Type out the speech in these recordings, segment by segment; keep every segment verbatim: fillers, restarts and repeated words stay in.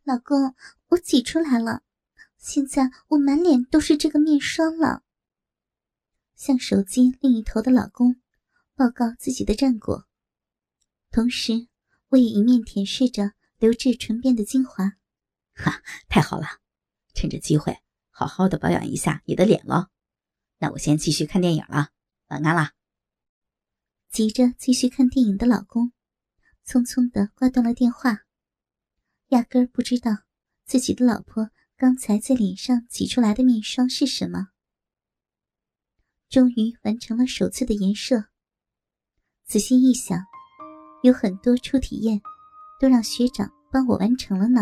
老公，我挤出来了，现在我满脸都是这个面霜了。向手机另一头的老公报告自己的战果，同时我也一面舔舐着留至唇边的精华。 哈，太好了，趁着机会好好的保养一下你的脸了。那我先继续看电影了，晚安啦。 急着继续看电影的老公匆匆地挂断了电话，压根儿不知道自己的老婆刚才在脸上挤出来的面霜是什么。终于完成了首次的颜射，仔细一想，有很多初体验都让学长帮我完成了呢。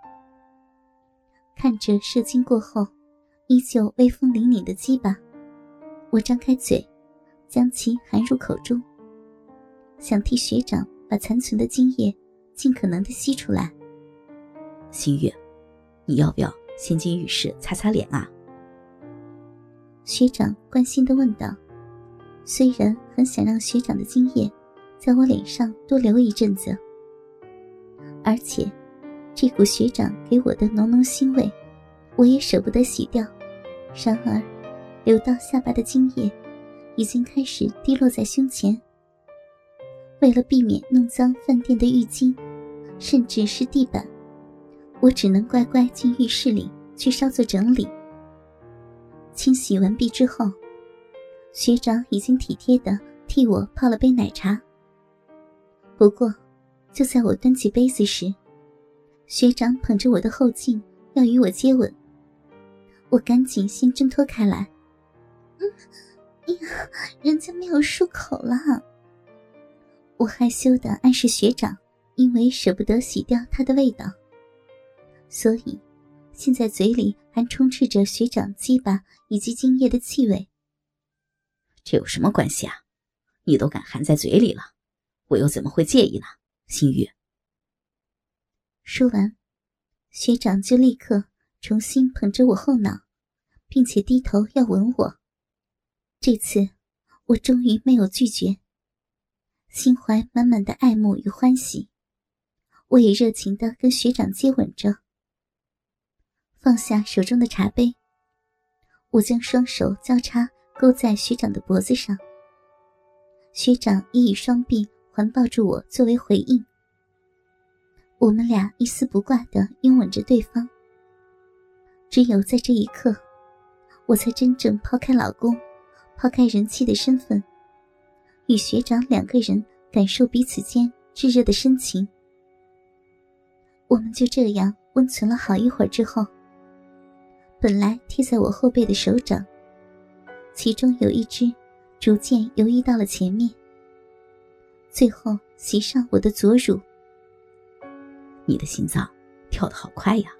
看着射精过后依旧威风凛凛的鸡巴，我张开嘴将其含入口中，想替学长把残存的精液尽可能的吸出来。 新月，你要不要先进浴室擦擦脸啊？ 学长关心地问道，虽然很想让学长的精液在我脸上多留一阵子，而且这股学长给我的浓浓腥味我也舍不得洗掉，然而流到下巴的精液已经开始滴落在胸前。为了避免弄脏饭店的浴巾甚至是地板，我只能乖乖进浴室里去稍作整理。清洗完毕之后，学长已经体贴地替我泡了杯奶茶。不过就在我端起杯子时，学长捧着我的后颈要与我接吻，我赶紧先挣脱开来。嗯，哎呀，人家没有漱口了。我害羞地暗示学长，因为舍不得洗掉它的味道，所以现在嘴里还充斥着学长鸡巴以及精液的气味。 这有什么关系啊？你都敢含在嘴里了，我又怎么会介意呢？新月。 说完，学长就立刻重新捧着我后脑，并且低头要吻我。这次我终于没有拒绝，心怀满满的爱慕与欢喜，我也热情地跟学长接吻着。放下手中的茶杯，我将双手交叉勾在学长的脖子上，学长也以双臂环抱住我作为回应。我们俩一丝不挂地拥吻着对方。只有在这一刻，我才真正抛开老公，抛开人妻的身份，与学长两个人感受彼此间炙热的深情。我们就这样温存了好一会儿之后，本来贴在我后背的手掌，其中有一只逐渐游移到了前面，最后袭上我的左乳。 你的心脏跳得好快呀。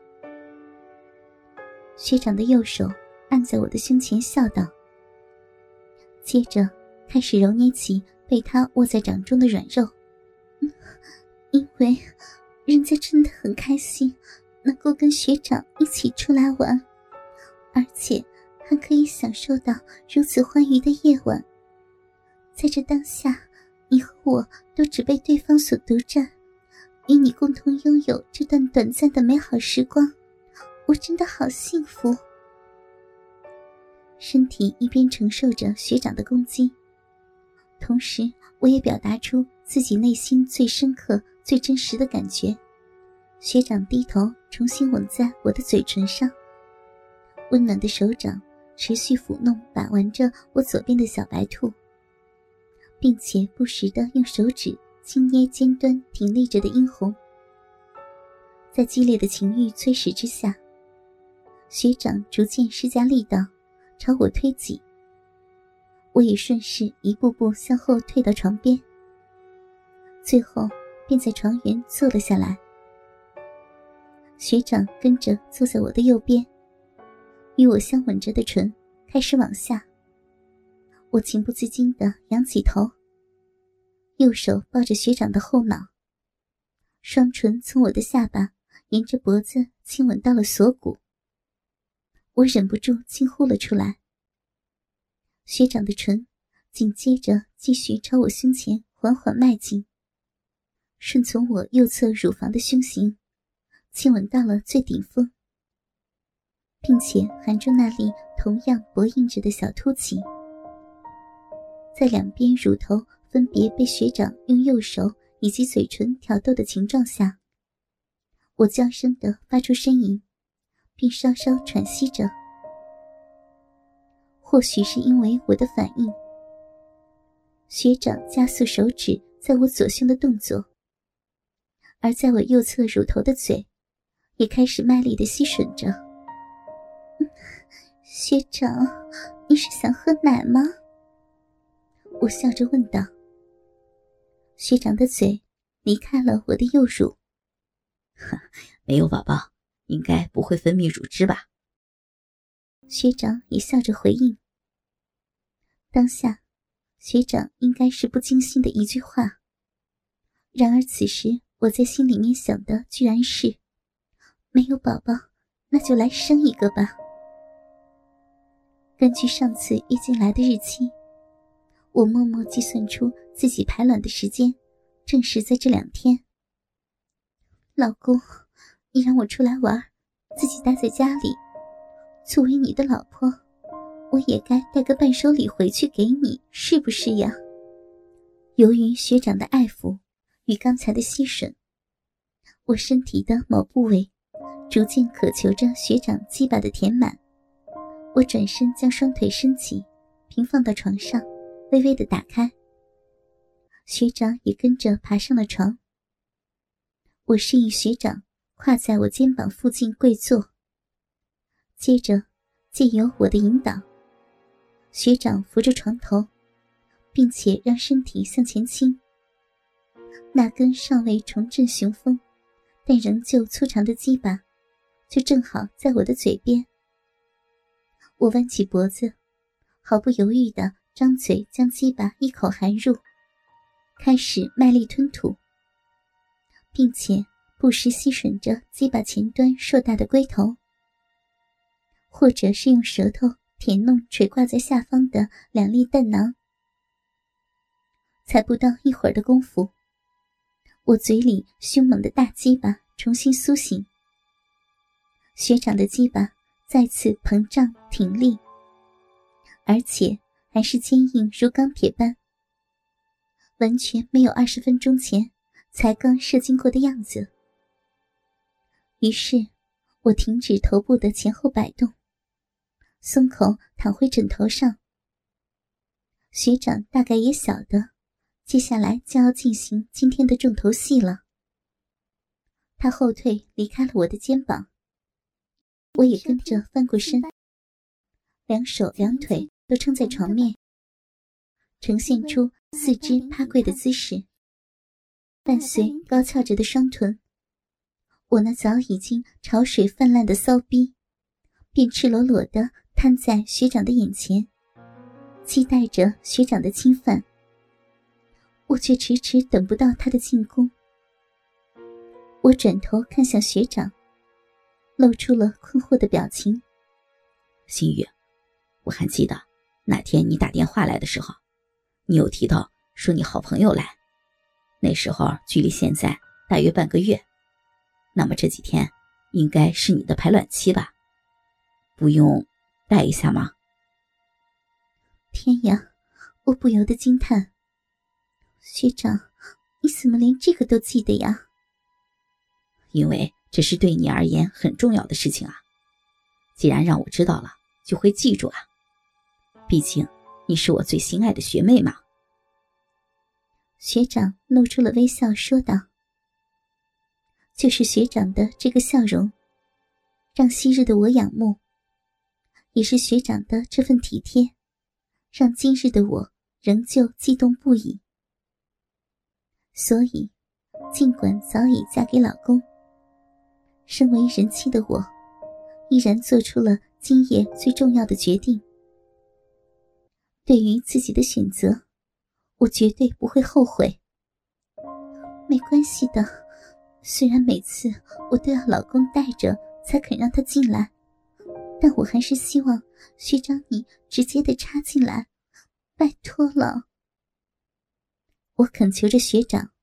学长的右手按在我的胸前笑道，接着开始揉捏起被他握在掌中的软肉。嗯，因为人家真的很开心能够跟学长一起出来玩，而且还可以享受到如此欢愉的夜晚。在这当下，你和我都只被对方所独占，与你共同拥有这段短暂的美好时光，我真的好幸福。身体一边承受着学长的攻击，同时我也表达出自己内心最深刻最真实的感觉。学长低头重新吻在我的嘴唇上，温暖的手掌持续抚弄把玩着我左边的小白兔，并且不时地用手指轻捏尖端挺立着的殷红。在激烈的情欲催使之下，学长逐渐施加力道朝我推挤，我也顺势一步步向后退到床边，最后便在床沿坐了下来。学长跟着坐在我的右边，与我相吻着的唇开始往下。我情不自禁地仰起头，右手抱着学长的后脑，双唇从我的下巴沿着脖子亲吻到了锁骨。我忍不住惊呼了出来。学长的唇紧接着继续朝我胸前缓缓迈进，顺从我右侧乳房的胸型， 亲吻到了最顶峰，并且含住那里同样薄印着的小凸起。在两边乳头分别被学长用右手以及嘴唇挑逗的情状下，我娇声地发出呻吟，并稍稍喘息着。或许是因为我的反应，学长加速手指在我左胸的动作，而在我右侧乳头的嘴也开始卖力地吸吮着。嗯，学长，你是想喝奶吗？我笑着问道。学长的嘴离开了我的右乳。 没有宝宝，应该不会分泌乳汁吧？ 学长也笑着回应。当下学长应该是不经心的一句话，然而此时我在心里面想的居然是，没有宝宝那就来生一个吧。根据上次月经来的日期，我默默计算出自己排卵的时间正是在这两天。老公，你让我出来玩，自己待在家里，作为你的老婆，我也该带个伴手礼回去给你，是不是呀？由于学长的爱抚与刚才的吸吮，我身体的某部位逐渐渴求着学长鸡巴的填满。我转身将双腿伸起，平放到床上，微微地打开。学长也跟着爬上了床。我示意学长跨在我肩膀附近跪坐，接着借由我的引导，学长扶着床头，并且让身体向前倾。那根尚未重振雄风但仍旧粗长的鸡巴就正好在我的嘴边。我弯起脖子，毫不犹豫地张嘴将鸡巴一口含入，开始卖力吞吐，并且不时吸吮着鸡巴前端硕大的龟头，或者是用舌头舔弄垂挂在下方的两粒蛋囊。才不到一会儿的功夫，我嘴里凶猛的大鸡巴重新苏醒，学长的鸡巴再次膨胀挺立，而且还是坚硬如钢铁般，完全没有二十分钟前才刚射精过的样子。于是我停止头部的前后摆动，松口躺回枕头上。学长大概也晓得接下来就要进行今天的重头戏了。他后退离开了我的肩膀，我也跟着翻过身，两手两腿都撑在床面，呈现出四肢趴跪的姿势，伴随高翘着的双臀，我那早已经潮水泛滥的骚逼便赤裸裸地摊在学长的眼前，期待着学长的侵犯。我却迟迟等不到他的进攻。我转头看向学长，露出了困惑的表情。 心雨，我还记得那天你打电话来的时候，你有提到说你好朋友来，那时候距离现在大约半个月，那么这几天应该是你的排卵期吧？不用带一下吗？ 天呀，我不由得惊叹，学长，你怎么连这个都记得呀？ 因为这是对你而言很重要的事情啊，既然让我知道了，就会记住啊，毕竟你是我最心爱的学妹嘛。 学长露出了微笑说道。就是学长的这个笑容让昔日的我仰慕，也是学长的这份体贴让今日的我仍旧激动不已。所以尽管早已嫁给老公，身为人妻的我依然做出了今夜最重要的决定。对于自己的选择，我绝对不会后悔。没关系的，虽然每次我都要老公带着才肯让他进来，但我还是希望学长你直接的插进来，拜托了。我恳求着学长，